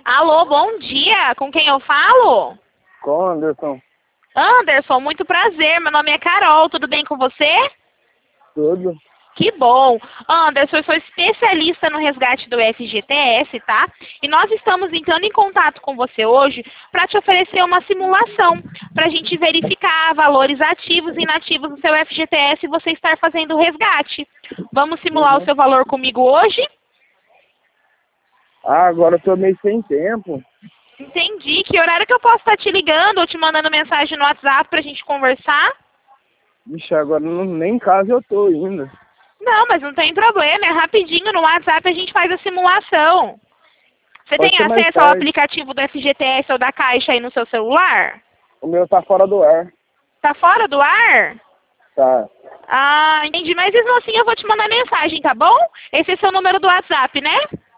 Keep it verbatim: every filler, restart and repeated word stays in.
Alô, bom dia. Com quem eu falo? Com Anderson. Anderson, muito prazer. Meu nome é Carol. Tudo bem com você? Tudo. Que bom. Anderson, eu sou especialista no resgate do F G T S, tá? E nós estamos entrando em contato com você hoje para te oferecer uma simulação, para a gente verificar valores ativos e inativos do seu F G T S e você estar fazendo o resgate. Vamos simular Uhum. o seu valor comigo hoje? Ah, agora eu tô meio sem tempo. Entendi. Que horário que eu posso estar te ligando ou te mandando mensagem no WhatsApp pra gente conversar? Vixe, agora não, nem em casa eu tô ainda. Não, mas não tem problema. É rapidinho. No WhatsApp a gente faz a simulação. Você Pode tem ser mais acesso ao tarde. aplicativo do F G T S ou da Caixa aí no seu celular? O meu tá fora do ar. Tá fora do ar? Tá. Ah, entendi. Mas mesmo assim eu vou te mandar mensagem, tá bom? Esse é seu número do WhatsApp, né?